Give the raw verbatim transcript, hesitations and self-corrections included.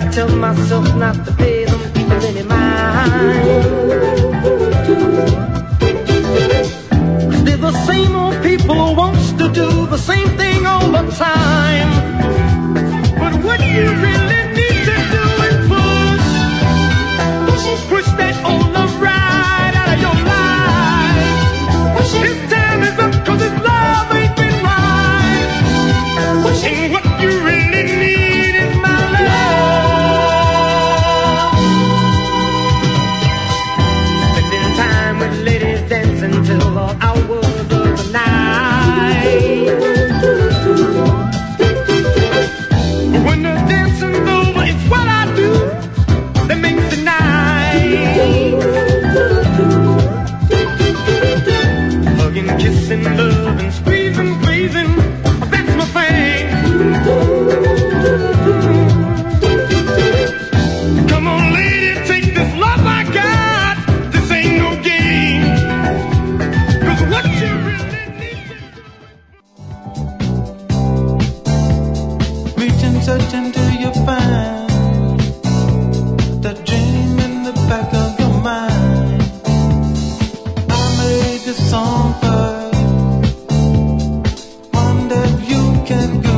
I tell myself not to pay them people any mind. 'Cause they're the same old people who wants to do the same thing all the time. But what you really need to do is push, push, push that old love right out of your life. Push it. His time is up 'cause his love ain't been right. Push it. And what you really need is my love. Spending time with ladies dancing till all hours of the night. When the dancing's over, it's what I do that makes the night. Hugging, kissing, loving, squeezing, pleasing, that's my thing. Come on, lady, take this love I got. This ain't no game. 'Cause what you really need to do. Reaching, searching till you find that dream in the back of your mind. I made this song first. Wonder if you can go.